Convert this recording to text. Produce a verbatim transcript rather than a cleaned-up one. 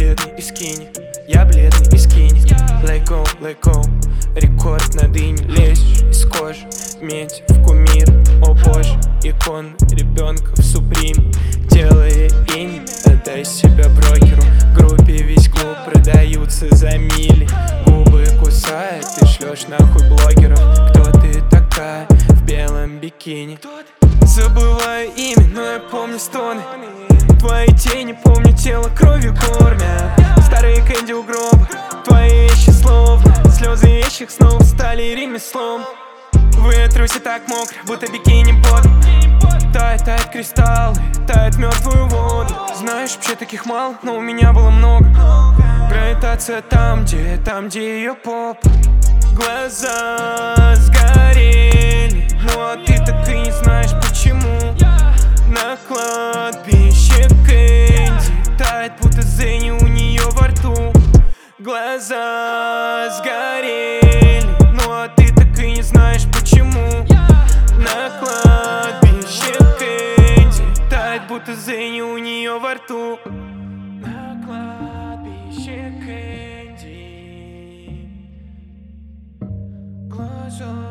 бледный и скини, я бледный и скини. Let go, let go, рекорд на дыне. Лезешь из кожи, медь в кумир. О боже, икон ребенка в суприме. Делая имя, отдай себя брокеру. В группе весь клуб продаются за мили. Губы кусает, ты шлешь нахуй блогеров. Кто ты такая в белом бикини? Забываю имя, но я помню стоны. Твои тени, помню тело, кровью кормят. Старые кэнди у гроба, твои вещи словно слезы вещих снов стали ремеслом. Ветрусь и так мокро, будто бикини бот. Тает, тает кристаллы, тает мертвую воду. Знаешь, вообще таких мало, но у меня было много. Гравитация там, где, там, где ее попа. Глаза сгорели, ну а ты так и не знаешь почему. На кладбище Кэнди тает, будто Зенни у нее во рту. Глаза сгорели, ну а ты так и не знаешь почему. На кладбище Кэнди тает, будто Зенни у нее во рту. На кладбище Кэнди глаза